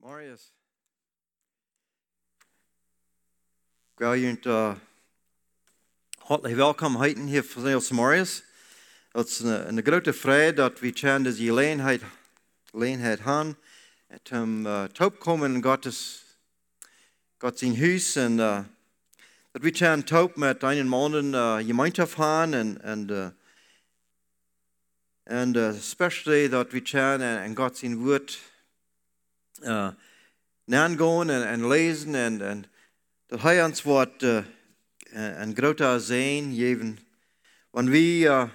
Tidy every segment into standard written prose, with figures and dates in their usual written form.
Marius. Ik wil jullie hartelijk welkom heten hier van ons Marius. Het is een grote vrede dat we kunnen deze gelegenheid hebben. Het top komen in God zijn huis en dat we kunnen top met een maanden gemeenschap hebben en especially dat we kunnen en God zijn woord nagaan en lezen en dat hij ons wat een grote zegen geven. Wanneer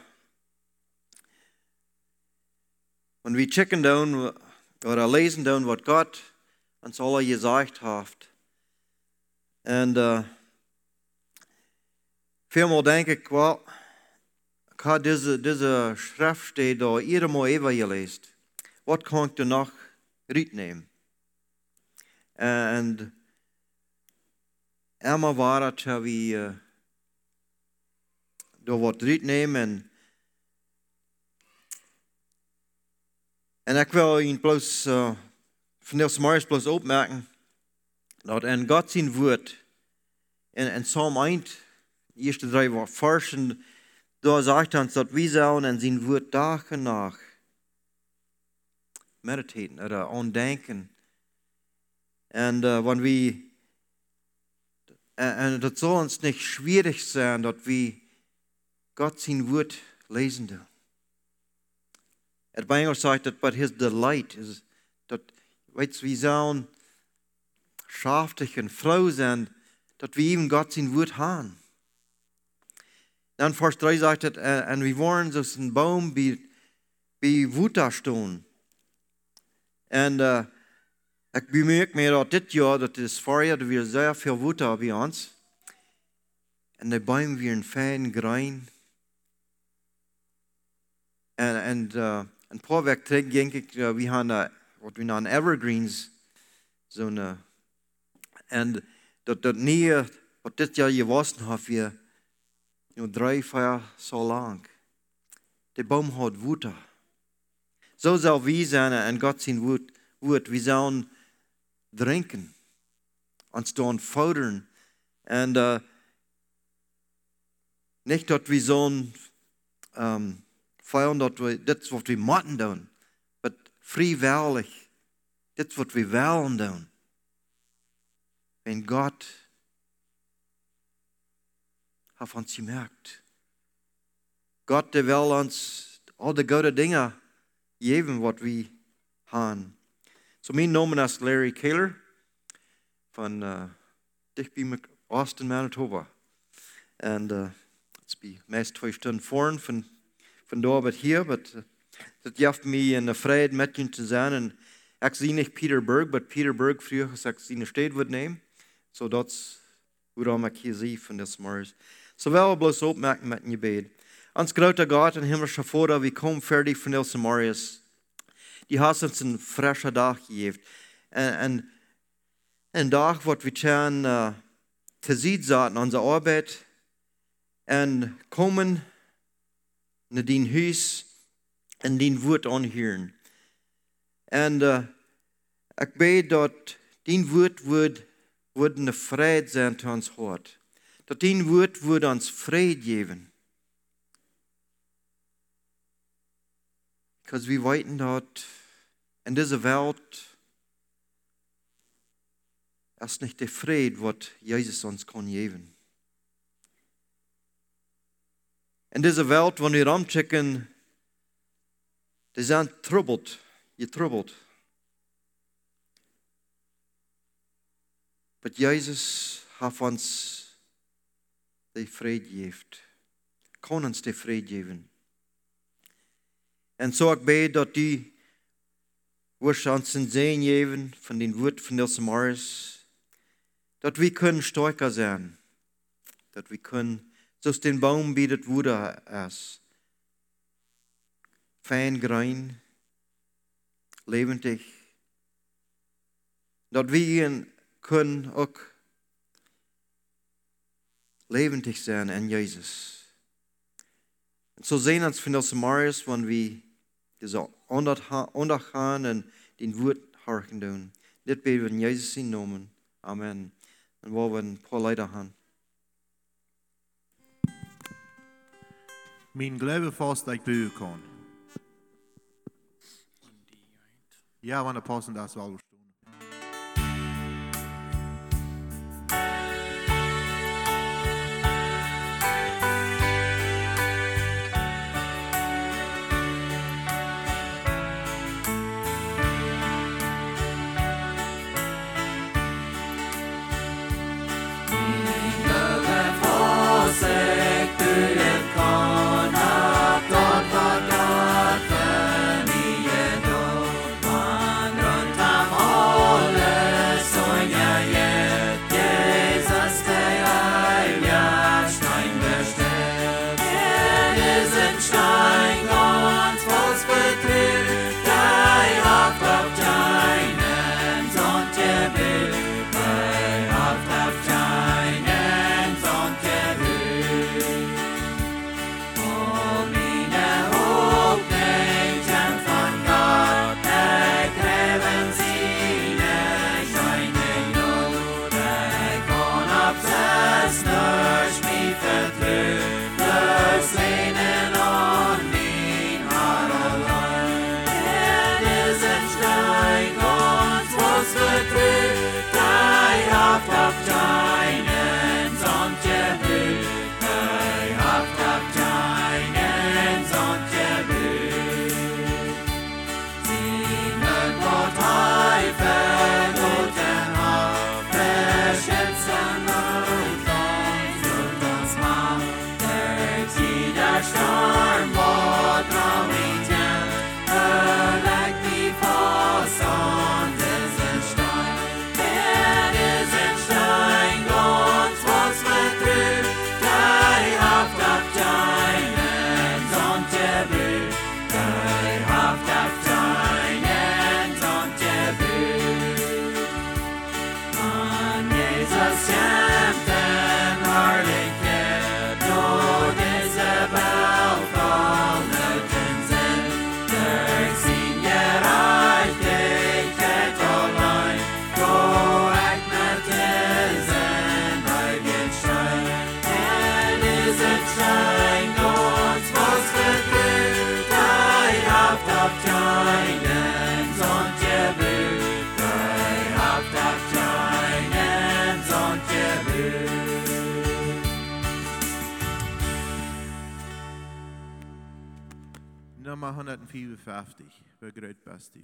we checken doen oder lezen doen wat God ons alle gezegd heeft. En veelmaal denk ik, wel, ik had deze schrift daar iedere maal even gelezen. Wat kan ik er nog uitnemen? En eenmaal waar het dat we daar wat uitnemen. En ik wil je bloos van deze Marius bloos opmerken dat in God zijn woord in Psalm 1, de eerste 3 versen, daar zegt ons dat we zullen in zijn woord dag en nacht mediteren oder aandenken. En wanneer en dat zal ons niet schwierig zijn dat we God zijn woord lezen doen. Het bij Engels zegt dat but his delight is dat we zullen schaftig en vrouw zijn dat we even God zijn woord hebben. Dan vers 3 zegt het en we waren zoals een boom bij water staan. En ik bemerk me dat dit jaar, dat is voorjaar, dat we zeer veel water bij ons. En de boom weer een fijn groen. En een paar weken terug denk ik, we hebben wat we noemen evergreens. En dat niet, wat dit jaar gewassen heeft, weer 3, 4 zo lang. De boom had water. Zo zal we zijn en God zijn woord. We zullen drinken, ons dan voederen. En niet dat we zo'n feiern dat we dit wat we moeten doen, maar vrijwillig, dit wat we willen doen. En God heeft ons gemerkt. God wil ons al de goede dingen geven wat we hebben. So mijn naam is Larry Kaler van dicht bij Austin, Manitoba. En het is meest 2 stunden voor van daar tot hier, maar dat geeft mij een vrijheid met je te zijn. En ik zie niet Peterburg, maar Peterburg vroeger als ik zijn stad wil nemen. So dat is waarom ik hier zie van dit Marius. So wel bloos opmerken met je gebed. Ons grote God en hemelse Vader, we komen verder van deze Marius. Die heeft ons een frisse dag gegeven. En een dag wat we kunnen te zien zaten aan onze arbeid. En komen naar die huis en die woord aanhoren. En ik bid dat die woord wordt een vrede zijn te ons hart. Dat die woord wordt ons vrede geven. Because we weten dat in deze wereld is niet de vrede wat Jezus ons kan geven. In deze wereld, wanneer we omchecken, die zijn getroubled. Maar Jezus heeft ons de vrede gegeven. Kan ons de vrede geven. En zo ik bid dat die wordt ons een zegen geven van die woord van deze Marius. Dat we kunnen sterker zijn. Dat we kunnen, zoals den boom bij het water is. Fijn groen, levendig. Dat we kunnen ook levendig zijn in Jezus. En zo zijn ons van deze Marius, wanneer we deze ondergaan en den woord harken doen. Dit bidden we in Jezus' naam. Amen. En waar we een paar leider gaan. Min glaube fast ik bøge kan. Ja, wanneer passen dat wel. Nummer 154, begrüßt Basti.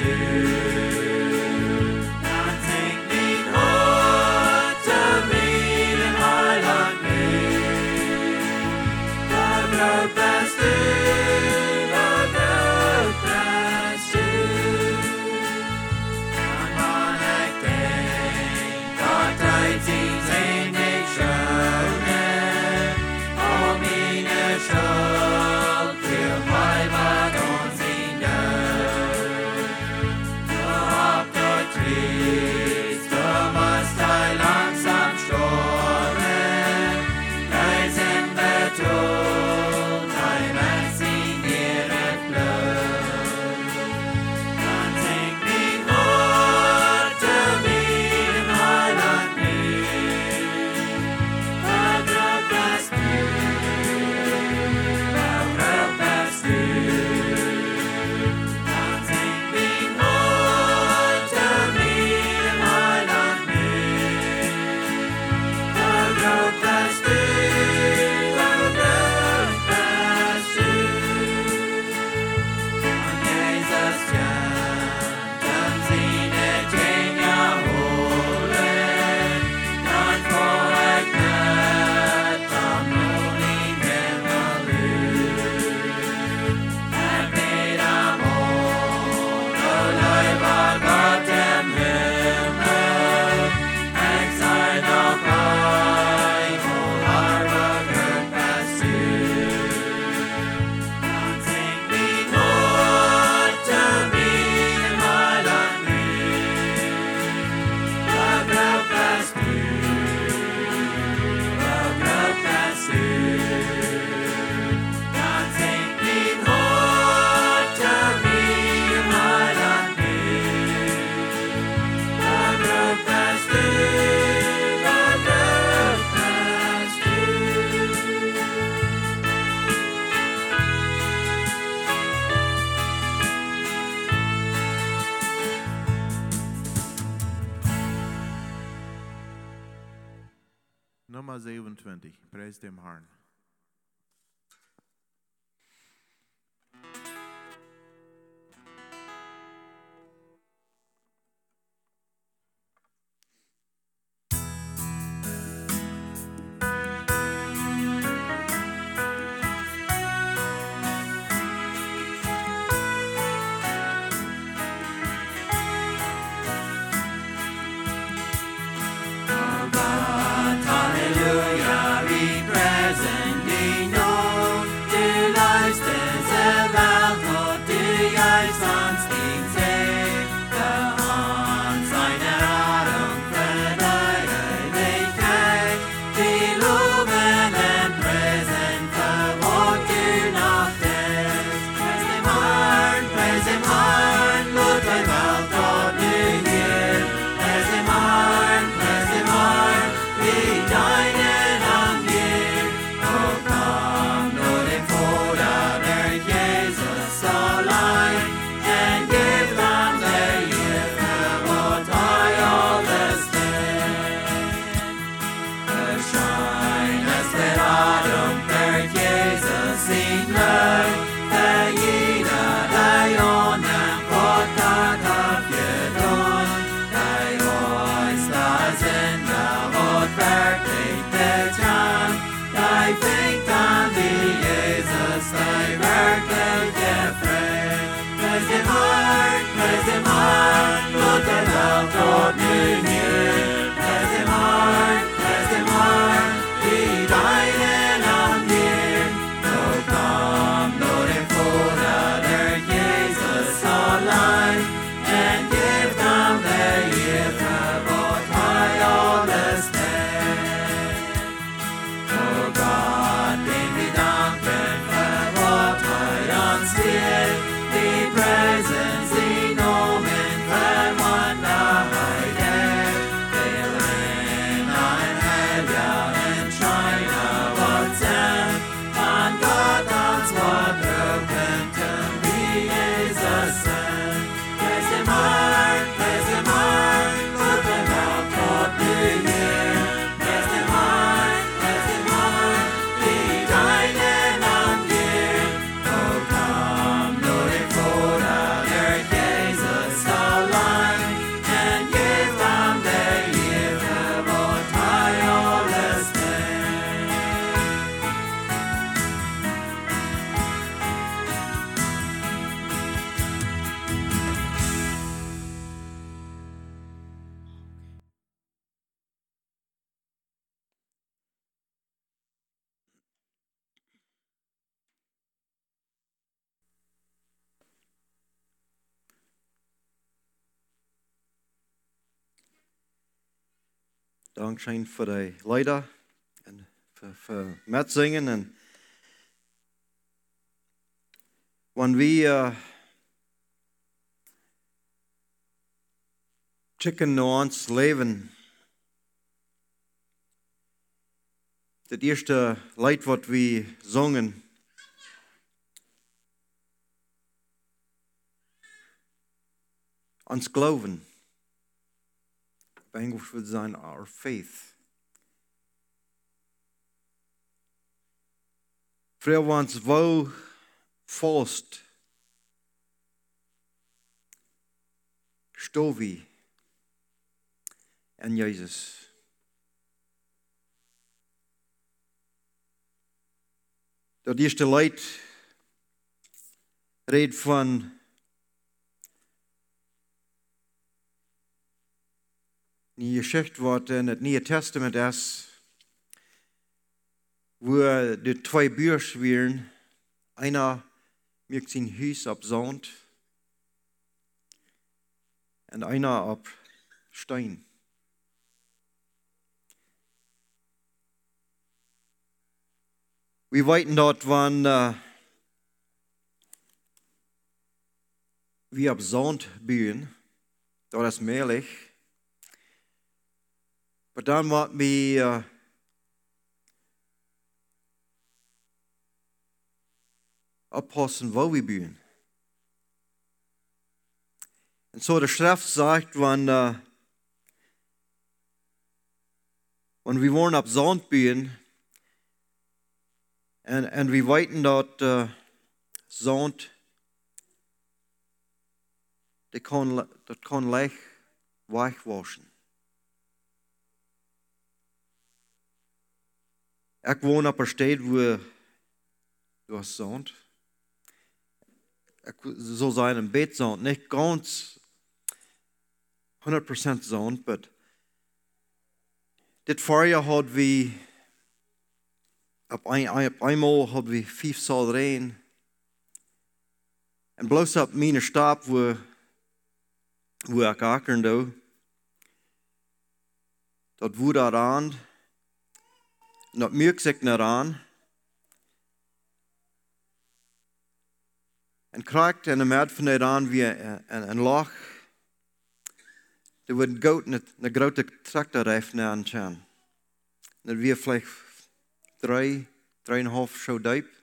Nummer 27. Preis dem Herrn. Hallelujah, we present. Dankeschön für die Leiter und für Mitsingen. Und wenn wir checken nach uns Leben, das erste Lied, was wir singen, ans Glauben. Auf Englisch würde sein, our faith. Früher waren es wo fast Stovi en Jesus. Dat eerste lied redt van die Geschichte wat in het Nieuwe Testament is, wo de twee broers waren, einer maakt zijn huis op zand en einer op steen. We weten dat wanneer we op zand bouwen, dat is makkelijk. Maar dan moeten we oppassen, waar we bouwen. En zo de schrift zegt, wanneer we worden op zand bouwen, en we weten dat zand, dat kan leicht wegwaschen. Ik woon op een stad waar was zand. Ik zou zijn een beetje zand, niet ganz 100% zand, maar dit voorjaar hadden we op eenmaal hadden we 5 salderijn. En bloos op mijn stap waar ik akkeren doe, dat woed dat aan. En dat merk zich niet aan. En krijgt en de maat van het aan weer een lach. Er wordt goud een grote tractorrijf naar aan gaan. Dat weer vielleicht 3,5 zo diep.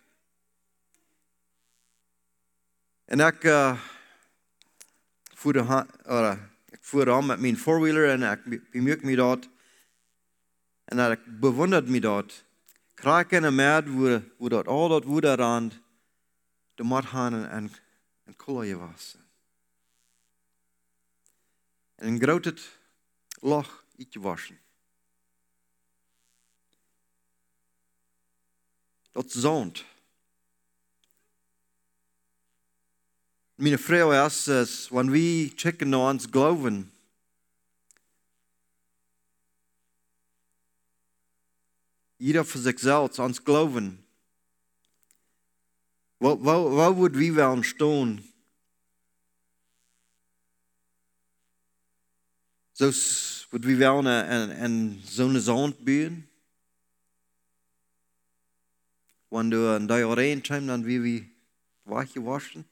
En ik voer aan met mijn four-wheeler en ik bemerk me dat. En ik bewondert me dat. Krijg in een maat wo dat al dat woed aan de mat gaan en koolje was. En een grote lach iets wassen. Dat zand. Mijn vrouw is, wanneer we checken naar ons geloven, jeder für sich selbst, ans Glauben. Wo würden wir wollen stehen? So würden wir wollen so eine Sand bauen? Wenn du ein Jahr reinkommst, dann wie wir weiche waschen?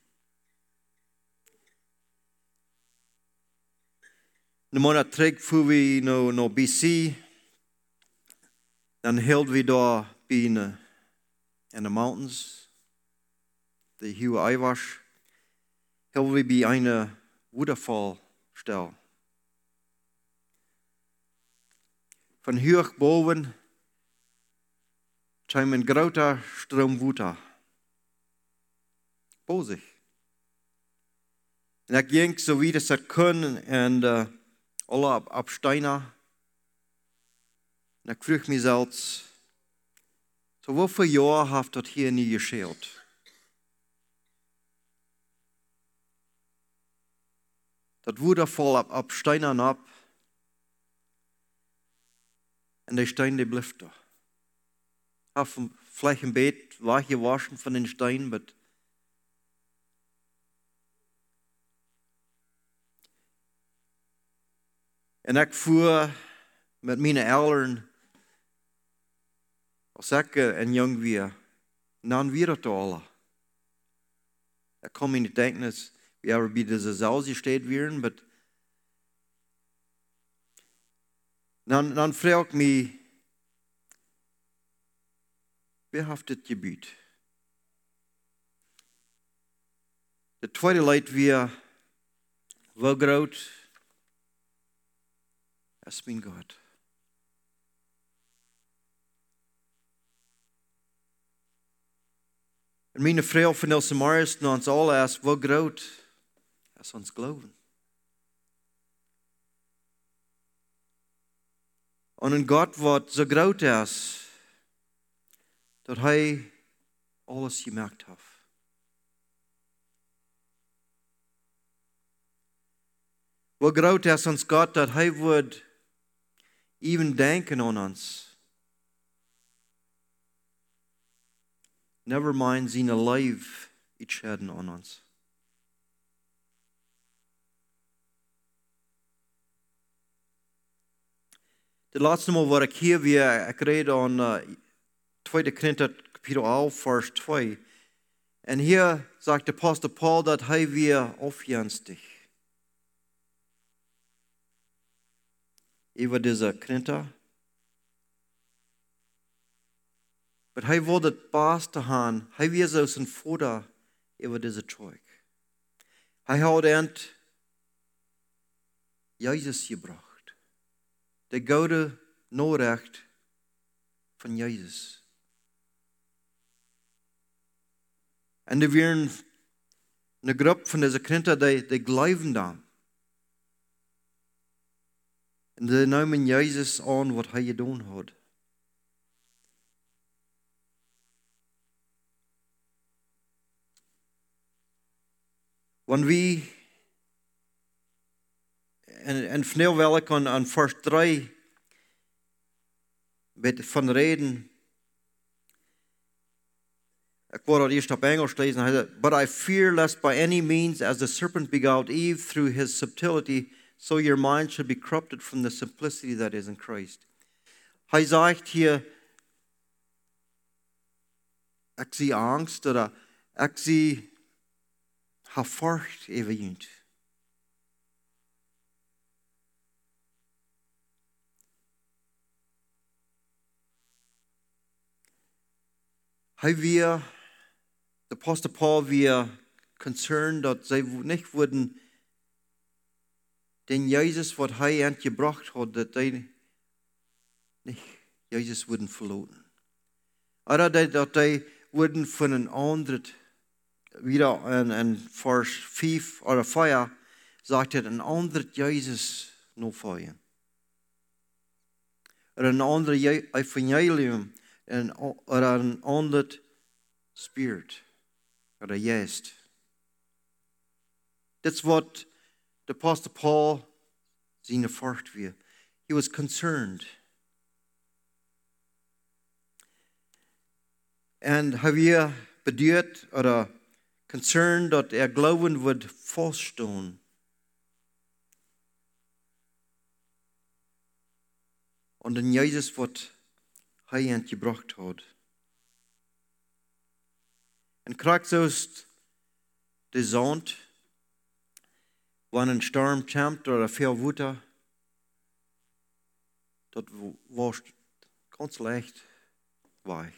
Een maand terug voeren we naar BC. Dan hielden we daar in de mountains, de Hue Eiwasch, hielden we bij een waterfallstel. Van hoog boven kwam een grote stroom water. Bozig. En ik ging zo wie dat kon en alle op steinen. En ik vroeg mezelf, so hoeveel jaar heeft dat hier niet gescheeld? Dat waterval op steinen op. En die steen die bleef daar. Heeft vielleicht een beetje weggewaschen van den steen, maar en ik voer met mijn ouderen, als ik een jong weer, dan weer het alle. Ik kan me niet denken, dat we er bij deze zaal gesteed werden, maar dan vraag ik me, wie heeft dit gebied? De tweede leid weer, wel groot, is mijn God. En mijn vrouw van Nelson Morris, naar ons alle is, wel groot, is ons geloven. En een God wat zo groot is, dat hij alles gemaakt heeft. Wel groot is ons God, dat hij wordt even denken aan ons. Never mind zijn life iets hadden aan ons. De laatste maal waar ik hier weer, ik reed aan 2 Korinther kapitel 11, vers 2. En hier sagt de apostel Paul dat hij weer afjanstig. Over deze Korinther. Maar hij wilde het baas te gaan. Hij weer zo zijn vader over deze truc. Hij had eind Jezus gebracht. De gouden noorrecht van Jezus. En er waren een groep van deze Korinther die geloven dan. En die namen Jezus aan wat hij gedaan had. Want wie, en vanaf wel ik aan vers 3 van reden. Ik wou dat eerst op Engels lezen. Hij zei, but I fear lest by any means as the serpent beguiled Eve through his subtlety, so your mind should be corrupted from the simplicity that is in Christ. Hij zegt hier, ik zie angst, of ik zie furcht over jullie. Hij weer, de apostel Paul weer concerned dat zij niet worden den Jezus wat hij aan gebracht had, dat hij niet Jezus worden verloren. Oder dat hij worden van een ander, wieder in vers 5 oder 4, sagt er, een ander Jezus nog volgen. Een ander evangelium, oder een ander spirit, oder geest. Dat is wat de apostel Paul zijn furcht weer. He was concerned. En hij weer beduurd, oder concerned dat geloven wordt vaststaan. En den Jezus wat hij aan gebracht had. En krijgt zoals de zand, wanneer een storm komt oder veel water, dat was ganz slecht weg.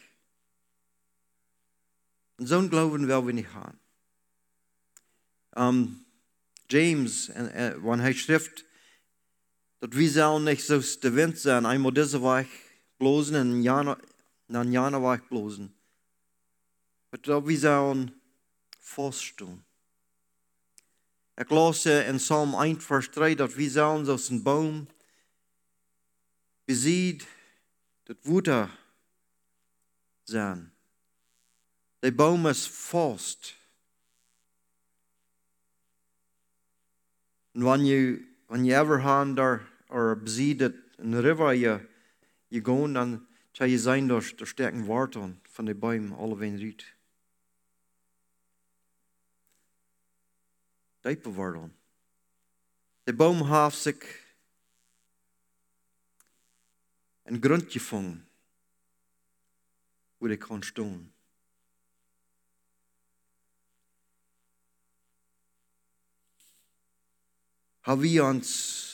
En zo'n geloven wil we niet gaan. James, wanneer hij schrijft, dat we zullen niet zoals de wind zijn, eenmaal deze weg blozen en dan jana weg blozen. Maar dat we zullen vaststaan. Ik las in Psalm 1, vers 3, dat we zullen zoals een boom beziet dat water zijn. De boom is vast. En wanneer je ever gaan daar, of beziet dat een river je gaat, dan zal je zijn door sterke wortelen van de boom alleweg riet. Diepe wortelen. De boom heeft zich een grond gevonden, wo ik kan staan. Hebben we ons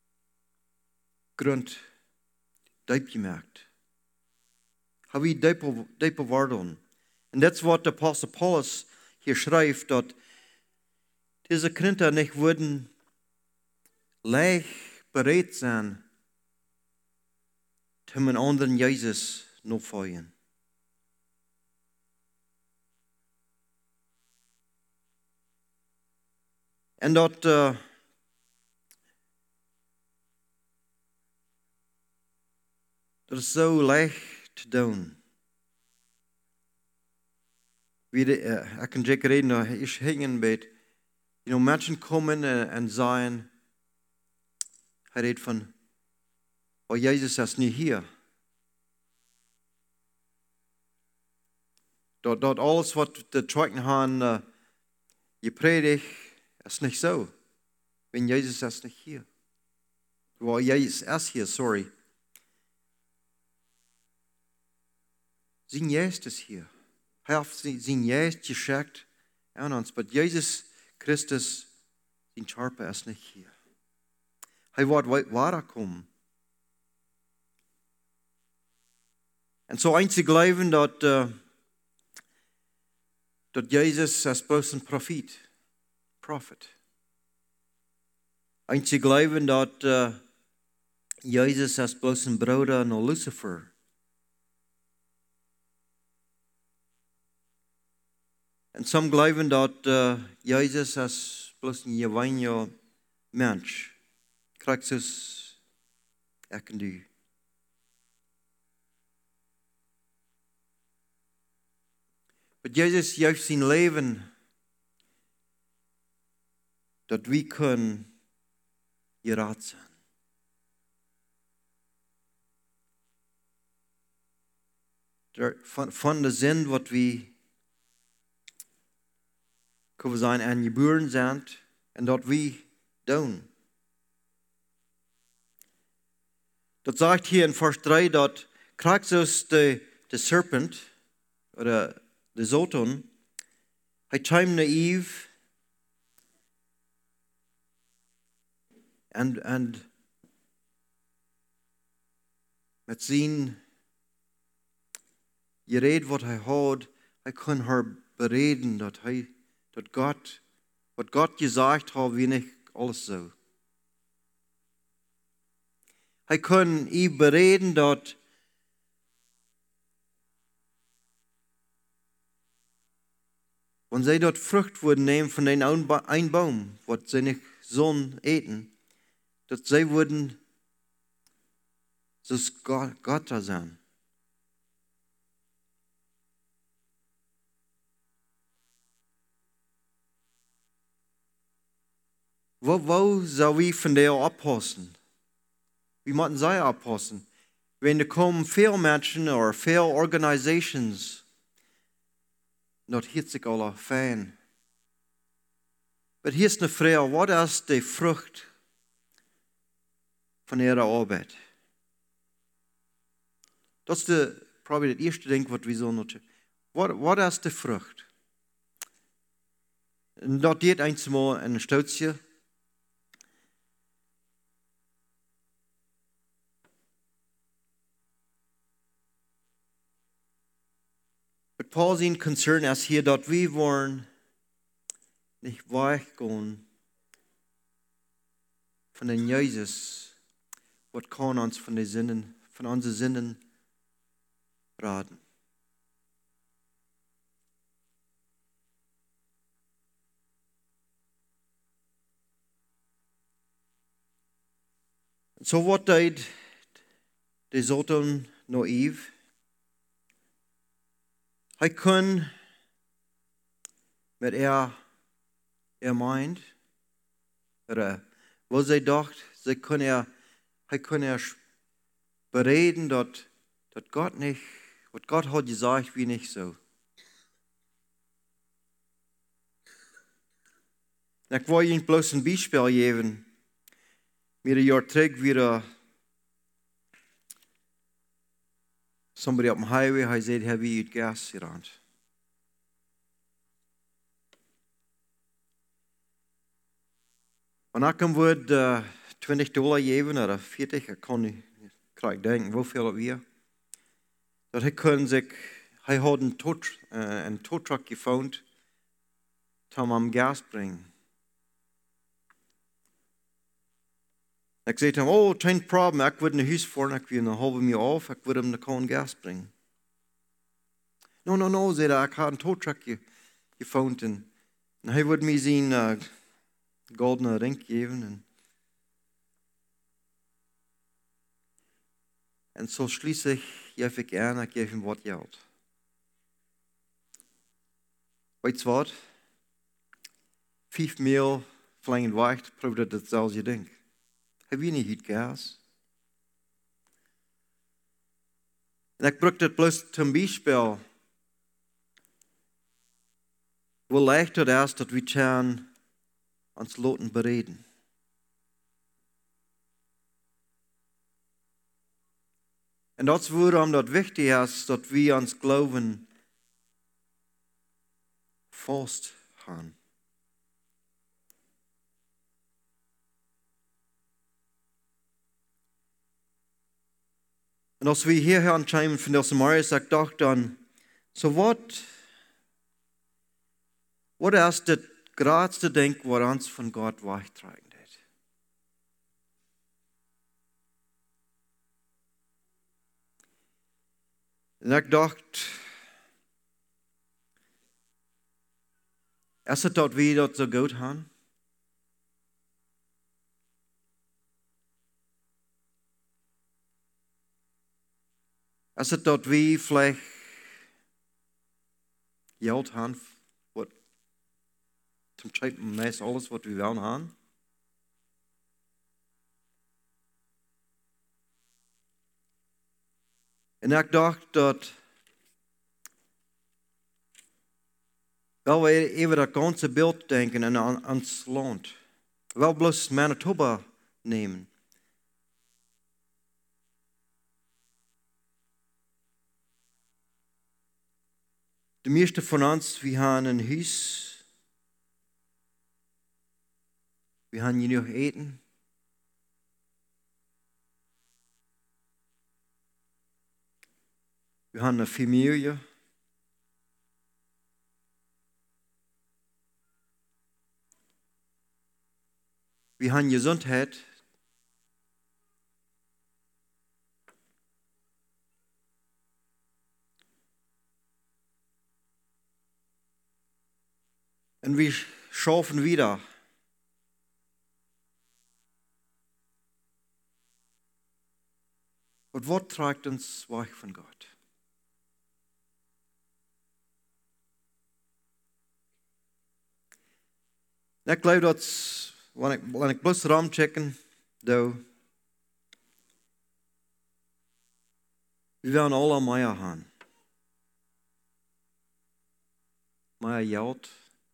grond diep gemerkt? Hebben we diepe waarden? En dat is wat de apostel Paulus hier schrijft, dat deze Korinther niet worden leicht bereid zijn om een anderen Jezus navolgen. En dat is zo leicht te doen. Ik kan zeker reden, ik hingen bij, mensen komen en zeggen, hij redt van, oh Jezus is niet hier. Dat alles wat de trekken gaan, je predigt, is niet zo. Wenn Jezus is niet hier. Well, Jezus is hier, sorry. Zijn Geest is hier. Hij heeft zijn Geest geschickt aan ons. Maar Jezus Christus, zijn Scharpe is niet hier. Hij wordt weiterkomen. En zo eens te geloven dat Jezus is bloß een prophet. Eens te geloven dat Jezus is bloß een broeder naar Lucifer. En some geloven dat Jezus is bloß een gewone mens. Christus, ik en u. Maar Jezus heeft zijn leven dat we kunnen gered zijn. Van de zin wat we kunnen zijn aangeboren zijn en dat we doen. Dat zegt hier in vers 3 dat Christus de serpent, oder de Satan, hij kwam naar Eve en met zijn gereed wat hij had, hij kon haar bereden dat God, wat God gezegd had, wie niet alles zo. Hij kon Eve bereden dat wenn zij dort Frucht würden nehmen von den einen Baum, wat sie nicht sollen eten, dass sie würden so Gott sein. Wo soll wir von der abpassen? Wie müssen sie abpassen? Wenn da kommen viele Menschen oder viele Organisations, dat hiet zich alle fijn. Maar hier is een vraag, wat is de vrucht van ihre arbeid? Dat is probably het eerste ding wat we zo noteren. Wat is de vrucht? En dat deed eenmaal een stootje. Maar Paul zijn concern is hier dat we worden niet weggaan van den Jezus, wat kan ons van onze zinnen raden. So wat deed de Satan naïef? Hij kon met mind, wat zij dacht, hij kon bereden dat God niet, wat God had gezegd, wie niet zo. Ik wil je bloos een Beispiel geven. Meer een jaar terug weer somebody op dem highway, hij zei, heb je het gas gerannt? En ik hem woord $20 geven, oder 40, ik kan niet, krijg denken, hoeveel het weer. Dat hij had een toetruck gevonden, om hem gas brengen. Ik zei hem, oh, geen probleem, ik wil naar huis voor, ik wil een halve uur af, ik wil hem de kan gas brengen. No, zei hij, ik had een toetruck gevonden. En hij wilde me zijn goldene ring geven. En zo schließlich gaf ik aan, ik geef hem wat geld. Weet je wat? 5 maal vliegend wacht, proefde dat zelfs je denkt. Heb je niet gas? En ik gebruik dat bloos ten bijspel. Hoe leicht het is dat we gaan ons laten bereden. En dat is waarom dat wichtig is dat we ons geloven vasthouden. En als we hier aankomen van deze morgen, ik dacht dan, so wat is het grootste ding wat ons van God wegtragen deed? En ik dacht, is het dat we dat zo goed hebben? Is het dat we vielleicht geld hebben, wat zum Zeit meest alles wat we willen hebben? En ik dacht dat, wel we even dat ganze beeld denken en aan ons land. Wel bloos Manitoba nemen. De meeste van ons, we hebben een huis. We hebben genoeg eten. We hebben een familie. We hebben gezondheid. En we schaffen wieder. Und wat tragt uns weg von Gott? Ik geloof dat, wanneer ik bloos rondchecken, we willen alle meer hebben. Meer geld.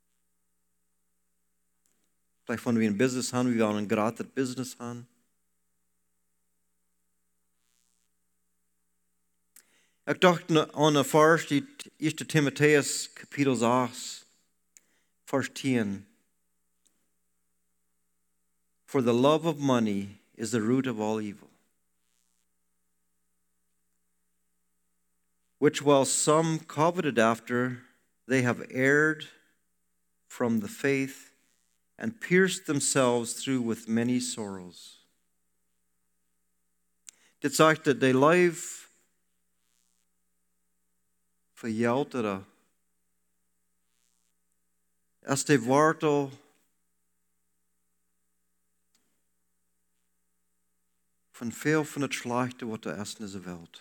Vielleicht wenn wir ein Business haben, wir wollen ein gratis Business haben. Ich dachte an der Vers, die 1. Timotheus, Kapitel 6, Vers 10. For the love of money is the root of all evil, which while some coveted after, they have erred from the faith and pierced themselves through with many sorrows. Dit zegt dat they live voor geld er. Als de wortel van veel van het slechte wat er is in deze wereld.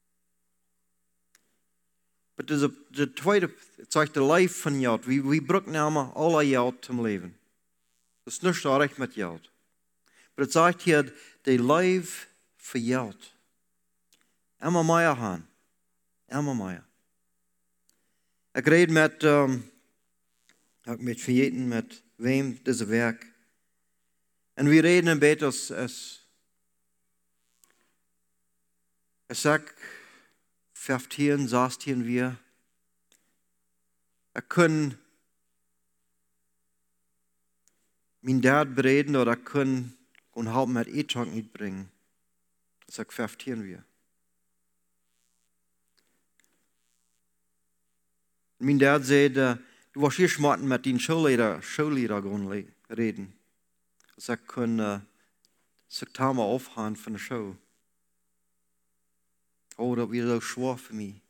Maar de tweede, het zegt de leven van geld. We gebruiken allemaal alle geld om leven. Dat is niet erg met geld. Maar het zegt hier, de leven voor geld. Immer meer gaan. Immer meer. Ik reed met vergeten met wem deze werk. En we reden een beetje als ik 15, 16 weer. Ik kan mijn dad bereden oder ik kan halb met eten niet brengen. Als ik 15 weer. Mijn dad zei, du was hier schmatten met die Schullehrer gaan reden. Als ik kon zich tamen afgaan van de show. Oh, dat was zo schwer voor mij.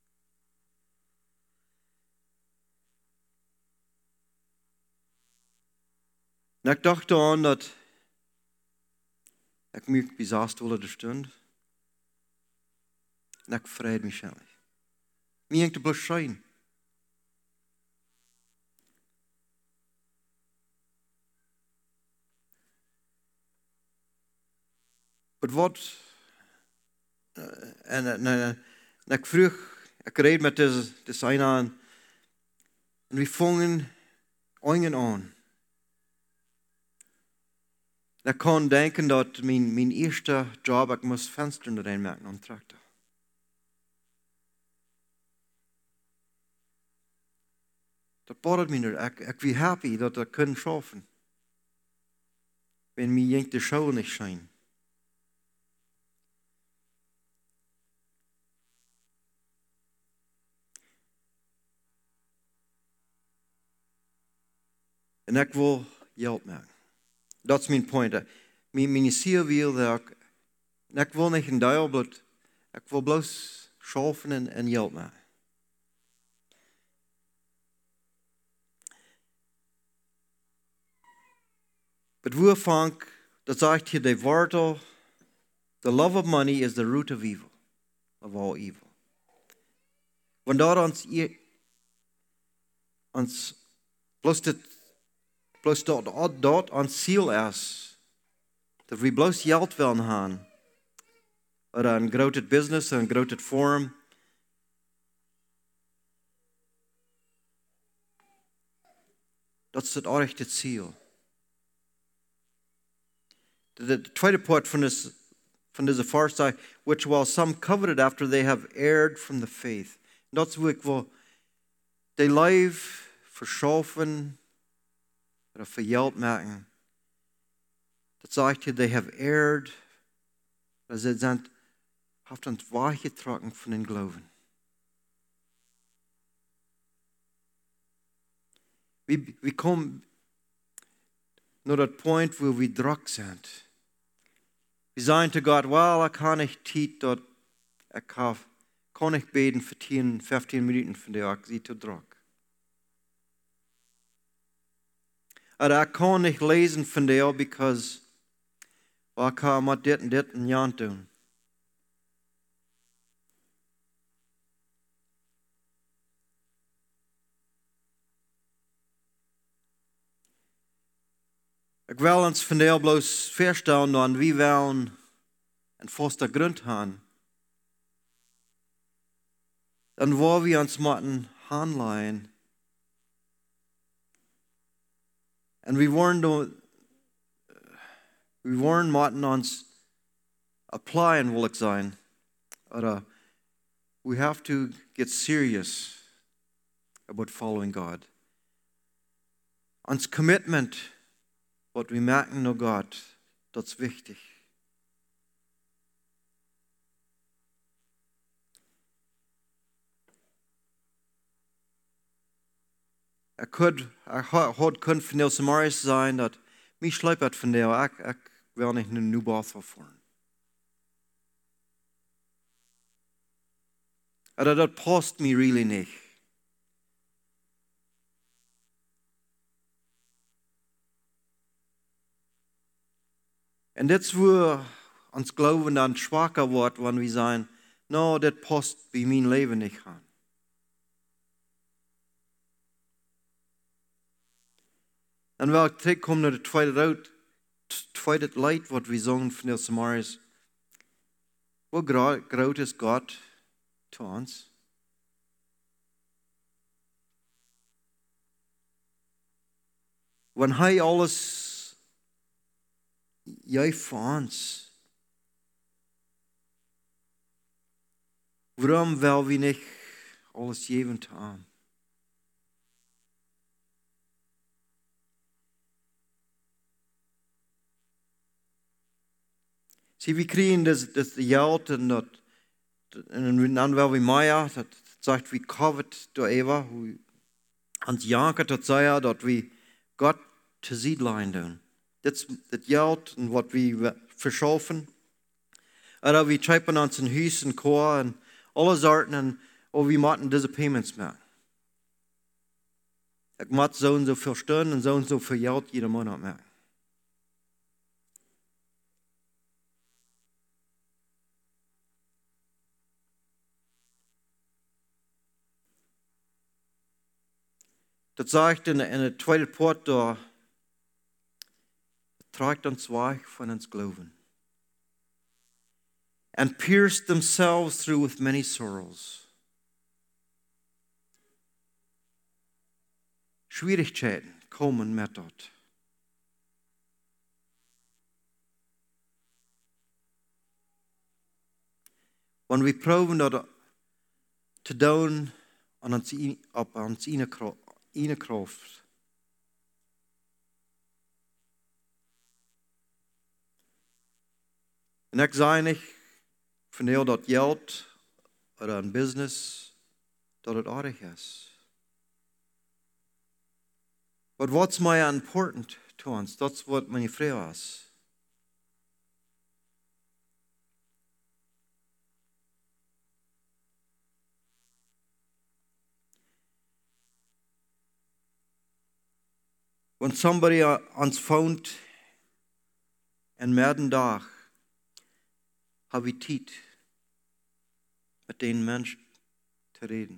En ik dacht aan dat ik me bezaast wilde de stund. En ik vrede mich zelf. Mij ging te bloos zijn. Maar wat? En ik vroeg, ik reed met deze een aan. En we vangen aan. Ik kan denken dat mijn eerste job, ik moest vensteren erin maken aan tractor. Dat bothert me niet. Ik ben happy dat ik kan schaffen. Wenn mir de Show nicht scheint. En ik wil geld maken. Dat is mijn point. Mijn ziel wil dat ik wil niet een duil, ik wil bloos schaffen en geld maken. Maar hoe vang, dat zegt hier de woorden, the love of money is the root of evil, of all evil. Wanneer ons bloos dat ons ziel is, dat we bloos geld willen hebben, of een grote business, een grote firm, dat is het echte ziel. De tweede part van deze vers zegt, which while some coveted after they have erred from the faith. Dat is hoe ik wil, de leven verschaffen, of voor geld maken. Dat zegt je, they have erred, ze zijn weggetrokken van hun geloven. We komen naar dat punt waar we druk zijn. We zeggen te God, well, ik kan niet tijd dat ik kan niet beten voor 10, 15 minuten van de dag, ik zie te druk. En ik kan niet lezen van de dag, because ik kan maar dit en dit en jan doen. Ik wil ons vandaag bloos verstellen dat we willen een vaste grond hebben. En waar we ons moeten handelen. En we moeten ons applyen, wil ik zijn. We have to get serious about following God. Ons commitment, wat we maken naar God, dat is wichtig. Ik had kunnen van de Samaris zijn dat mij sluipert van de, ik wil niet een nieuw baas voeren. En dat past me really niet. En dit is waar ons geloven dan zwakker wordt, wanneer we zeggen, nou, dit past bij mijn leven niet aan. En wel ik terugkom naar de tweede lied wat we zongen van de Samaris. Hoe groot is God to ons? Wanneer Hij alles jij voor ons. Warum will wir nicht alles geben haben? Zie, wir kriegen das Geld und dann will wir mehr, das sagt wie Covid da Eva, ans Janker das sei, dass wir Gott zu Siedlein tun. Das Geld und was wir verschaffen. Oder wir schreiben uns ein Haus und Chor und alle Sorten und wir machen diese Payments machen. Ich muss so und so viel Stunden und so viel Geld jeden Monat machen. Das sagt in der zweiten Part da, trägt uns weg von uns Glauben. And pierced themselves through with many sorrows. Schwierigkeiten kommen mit dort. Wenn wir proben, das zu tun, an uns Kraft. Und ich sage nicht, von dir dat Geld oder ein Business, dat het aardig ist. But what's more important to uns? That's what meine Frau ist. When somebody ons phoned en midden dag, habe ich Zeit, mit den Menschen zu reden.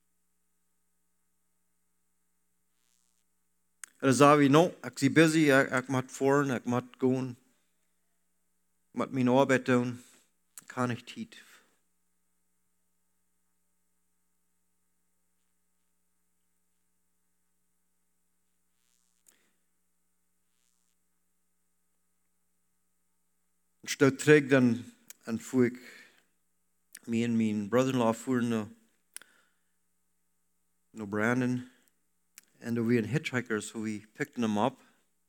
Oder sage ich, no, ich bin busy, ich muss fahren, ich muss gehen, ich muss meine Arbeit tun, ich kann nicht Zeit. Und statt zurück, dann fuhr ich, mir und mein Brother-in-law fuhren nach Brandon. And we were hitchhikers, so we picked them up.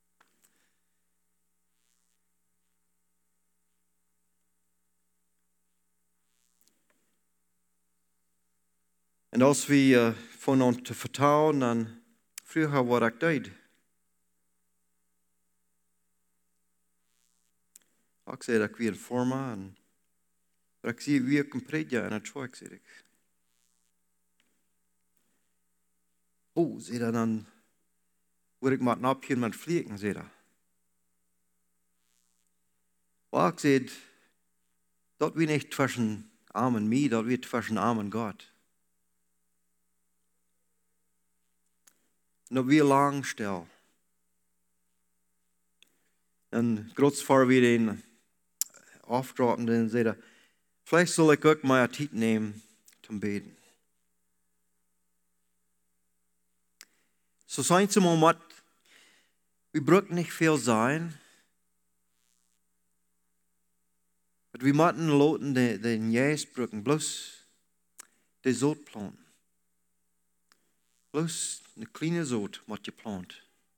En als we van ons te vertrouwen, dan vroeg hij wat ik deed. Ik zei dat ik weer een forma, maar ik zie wie ik een predja en het schwaak, zei ik. Oh, zei hij dan, word ik maar een apje met vliegen, zei hij. Maar ik zei, dat we niet tussen arm en mij, dat we tussen arm en God. En dat we lang stil. En grootvader weer een afdroppen en zei, vielleicht zal ik ook maar tijd nemen te beden. So zijn ze maar, we brauchen nicht viel sein. Maar we moeten laten de juist brauchen, bloß de zoot planten. Bloß een kleine zoot moet je planten.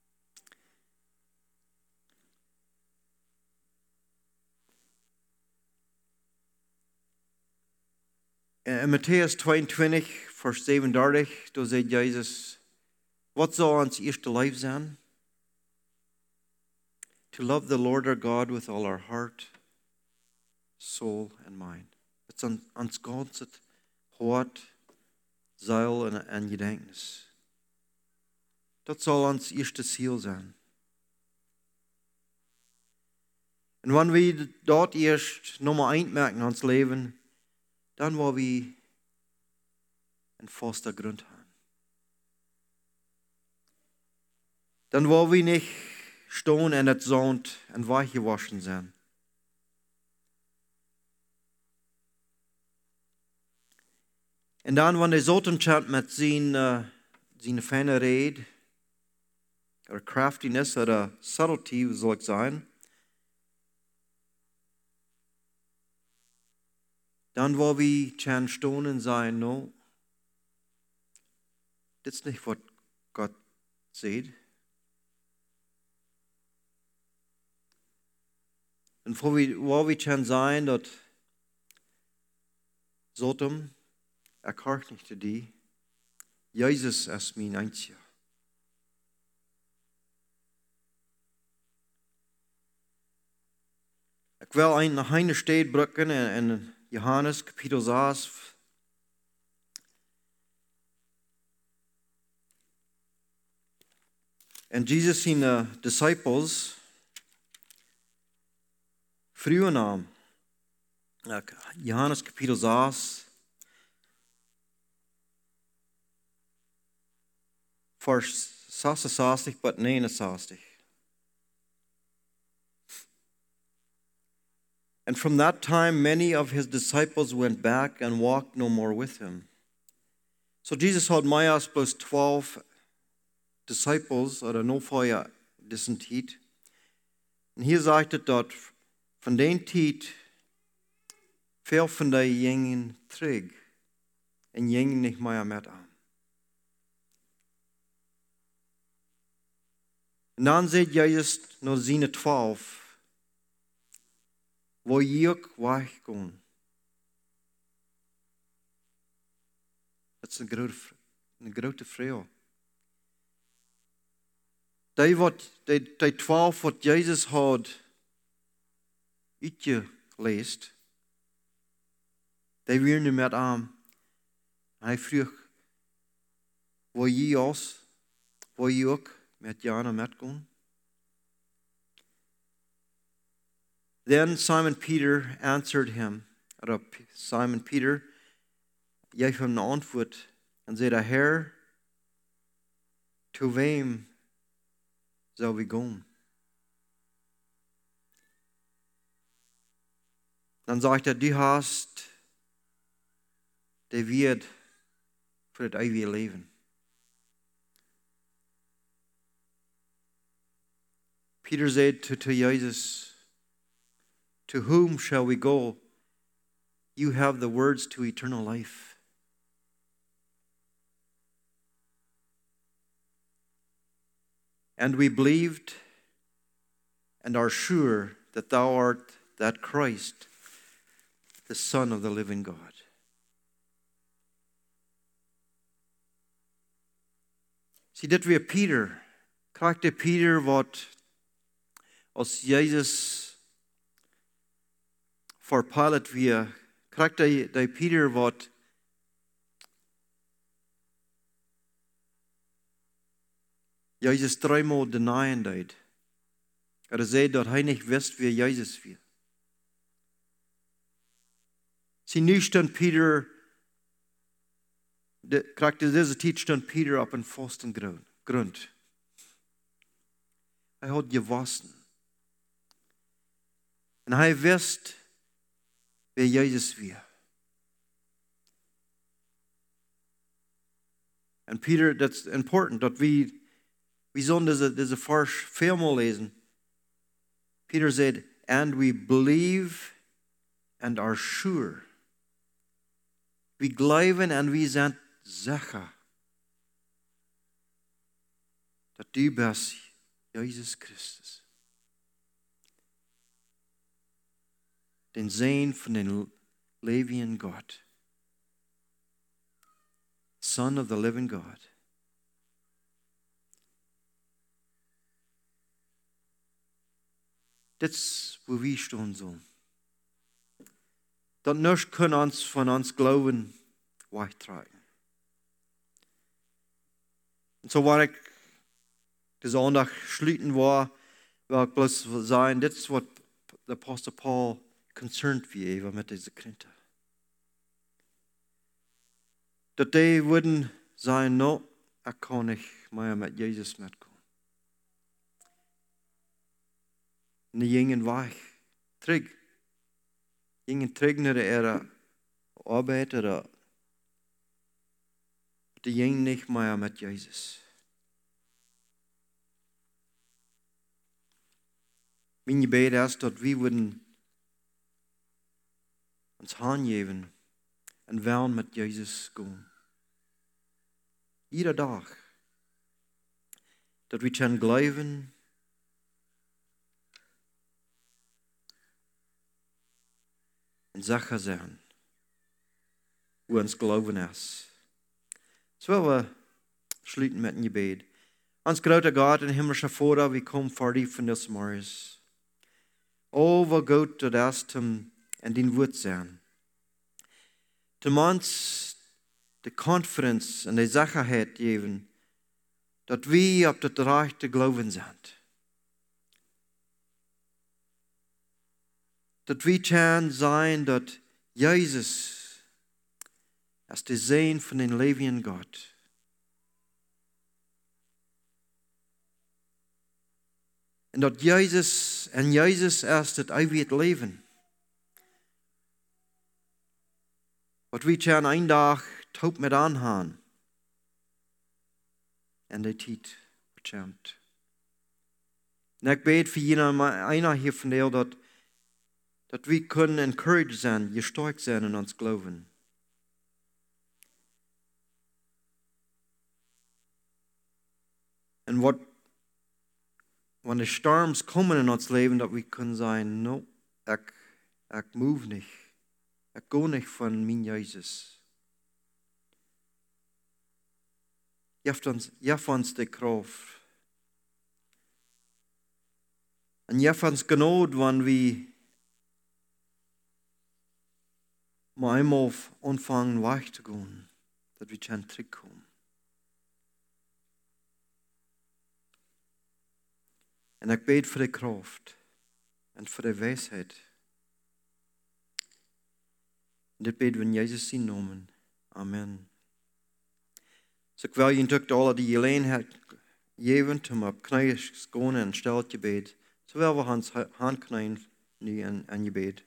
In Matthäus 22, vers 37, da sagt Jesus, wat zal ons eerste leven zijn? To love the Lord our God with all our heart, soul and mind. Het is ons ganse hart, ziel en gedankens. Dat zal ons eerste ziel zijn. En wanneer we dat eerst nummer 1 merken in ons leven, dan waar we een vaste grond hebben. Dan waar we niet staan en het zand en weichgewaschen zijn. En dan, wanneer de zotenchant met zijn fijne rede, oder craftiness, oder subtlety, soll ich sagen, Dan waar we gaan staan en zeggen, no, dit is niet wat God zegt. En waar we gaan zijn dat Sodom, ik hoor niet te die, Jezus is mijn eindje. Ik wil nog een steed brukken in Johannes kapitel 6. En Jesus zijn disciples vroegen aan. Johannes kapitel 6. Vers 66 tot 69. And from that time, many of his disciples went back and walked no more with him. So Jesus had Majas plus 12 disciples, oder no vorher diesen Tiet. Und hier sagt es dort, von den Tiet, veel van die gingen terug en gingen niet meer met aan. En dan zegt Jezus naar zijn 12, waar je ook weggaan. Dat is een grote vraag. Die 12 wat Jezus had uitgelezen, die weer niet met aan. Hij vroeg, waar je ook met Jana met gaan? Then Simon Peter answered him. Simon Peter gaf hem een antwoord en zei, Heer, to wem zal we gaan? Dan sagt du hast de Wert voor het eeuwige leven. Peter said to Jesus, to whom shall we go? You have the words to eternal life. And we believed and are sure that thou art that Christ, the Son of the living God. Zie, dit weer Peter. Krijgt Peter wat als Jezus voor Pilate weer, krijgt die Peter wat Jezus dreimal denyen deed. Zei dat hij niet wist wie Jezus was. Zie, nu stond Peter, krijgt deze tijd stond Peter op een vasten grond. Hij had gewassen. En hij wist wie Jezus was. En Peter, dat is important, dat we zullen deze vers veelmaal lezen. Peter said, and we believe and are sure. We geloven en we zijn zeker dat du bist Jezus Christus. Den Zoon van de levende God. Son of the living God. Dit is waar we staan zullen. Dat niets kan ons van ons geloven wegtragen. En zo waar ik deze aandacht sluiten wil ik bloos zeggen, dit is wat de apostel Paul concerned was even met deze Korinther. Dat die würden sagen, no, ik kan niet meer met Jezus metgaan. En die gingen weg, terug. Gingen terug naar de arbeid. Die gingen niet meer met Jezus. Mijn gebed is dat we worden ons aangeven en wel met Jezus gaan. Iedere dag. Dat we kunnen geloven en zeggen zijn hoe ons geloven is. Zo we sluiten met een gebed. Ons grote God en hemelse Vader, we komen voor die van des morgens. O, wat goed dat is hem en die woord zijn. Te ons de confidence en de zekerheid geven dat we op het rechte geloven zijn. Dat we kunnen zijn dat Jezus is de Zoon van de levende God. En dat Jezus is het eeuwig leven. Wat we kunnen een dag taub met aangaan. En de tijd komt. En ik bid voor einer hier vandaag dat we kunnen encouraged zijn, gesterkt zijn in ons geloven. En wat wanneer de storms komen in ons leven, dat we kunnen zeggen, no, ik move niet. Ik ga niet van mijn Jezus. Geef ons de kracht. En geef ons genade, wanneer we maar eenmaal aanvangen weg te gaan, dat we kunnen terugkomen. En ik bid voor de kracht en voor de wijsheid. En dit bid we in Jezus zijn naam. Amen. Dus ik wil je natuurlijk alle die gelegenheid geven om op knieën te gaan en stel je bid. Terwijl we ons handknijden nu en je bid.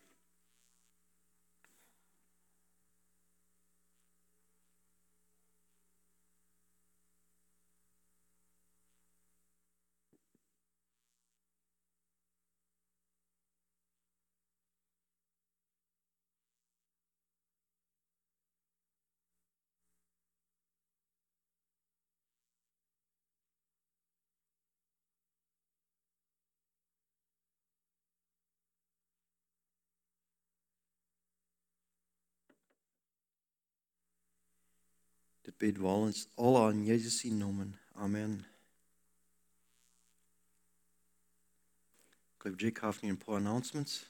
Dit bid we ons alle in Jezus zijn naam. Amen. Ik geloof Jake heeft nu een paar announcements.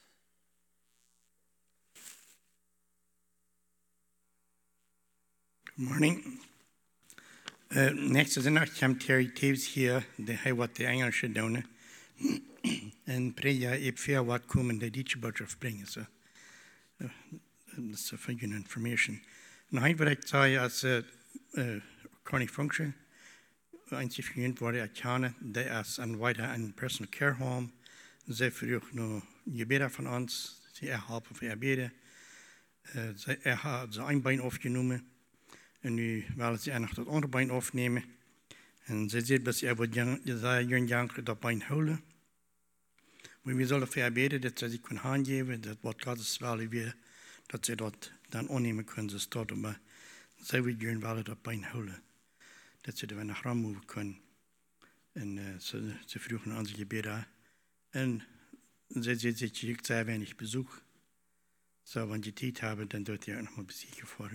Good morning. Next is nog komt Terry Taves hier, hij wat de Engelse doen. En Preja heb veel wat komen de Duitse boodschap brengen. So, dat is voor jullie information. En hij wil ik zeggen als chronic function, einzig genoemd worden Akane, die is een weiter een personal care home. Zij vroeg nog gebeden van ons, ze helpen voor gebeden. Zij had zijn bein afgenomen. En nu willen ze nog dat andere bein afnemen. En ze zegt dat ze een jaar dat bein houden. Maar we zullen voor bidden dat ze zich kunnen aangeven, dat wat Gods wil weer, dat ze dat dan aannemen kunnen, ze starten. Maar zij willen dat bein houden. Dat ze er weer naar ram kunnen. En ze vroegen aan ze gebeden. En ze zegt dat je sehr weinig bezoek. Zo, wanneer je tijd hebben, dan doet je ook nog maar bezoeken voor.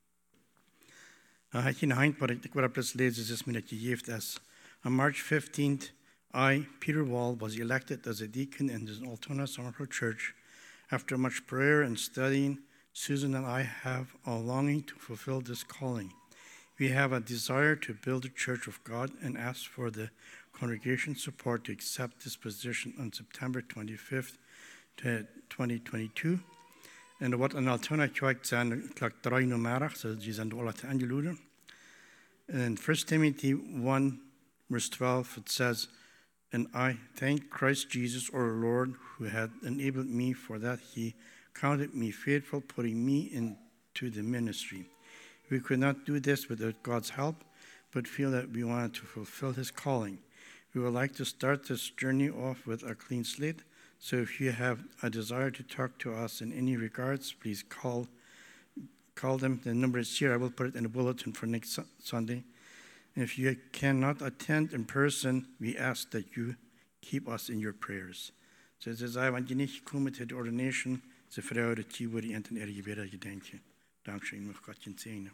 Had je een hand, wat ik wil eens lezen, is me dat gegeven is. On March 15th, I, Peter Wall, was elected as a deacon in the Altona Somerville Church. After much prayer and studying, Susan and I have a longing to fulfill this calling. We have a desire to build a church of God and ask for the congregation's support to accept this position on September 25th, 2022. En wat een Altona kerk zijn, klok 3 uur middag, so die zijn alle aangeloeden. In 1 Timothy 1, verse 12, it says, And I thank Christ Jesus our Lord, who had enabled me for that he counted me faithful, putting me into the ministry. We could not do this without God's help, but feel that we wanted to fulfill his calling. We would like to start this journey off with a clean slate, So if you have a desire to talk to us in any regards, please call them. The number is here. I will put it in the bulletin for next Sunday. If you cannot attend in person, we ask that you keep us in your prayers. Så det säger att ni inte kommer till ordination, så förhör det till vad egentligen är gebeda gedenke. Dankskön med Gott segna.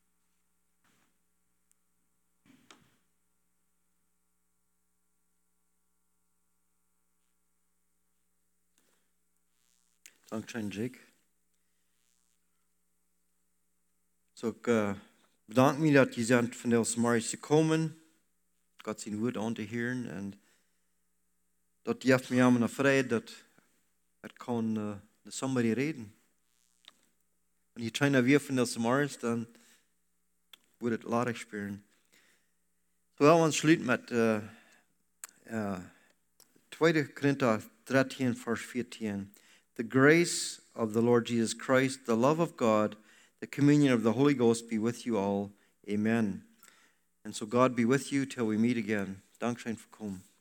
Dankzij Jake. So ik bedank me dat je zijn van deze morgen gekomen. God zijn woord aan te horen. En dat geeft me aan vrijheid dat het kan somebody reden. En je traint weer van deze morgen, dan wordt het later spelen. So we gaan sluiten met 2 Korinther 13, vers 14. The grace of the Lord Jesus Christ, the love of God, the communion of the Holy Ghost be with you all. Amen. And so God be with you till we meet again. Dankzij voor komen.